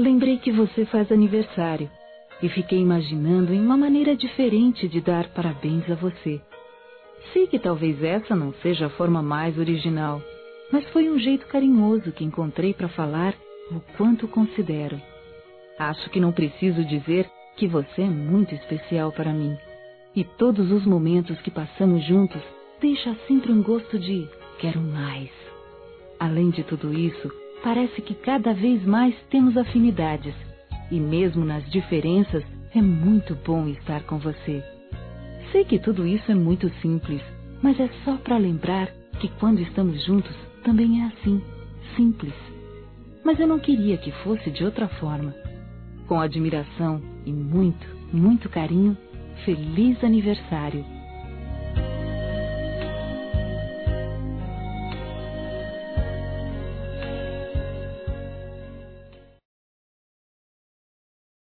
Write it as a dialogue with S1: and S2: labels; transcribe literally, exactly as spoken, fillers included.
S1: lembrei que você faz aniversário e fiquei imaginando em uma maneira diferente de dar parabéns a você. Sei que talvez essa não seja a forma mais original, mas foi um jeito carinhoso que encontrei para falar o quanto considero. Acho que não preciso dizer que você é muito especial para mim. E todos os momentos que passamos juntos deixam sempre um gosto de quero mais. Além de tudo isso, parece que cada vez mais temos afinidades. E mesmo nas diferenças, é muito bom estar com você. Sei que tudo isso é muito simples, mas é só para lembrar que quando estamos juntos também é assim, simples. Mas eu não queria que fosse de outra forma. Com admiração e muito, muito carinho, feliz aniversário!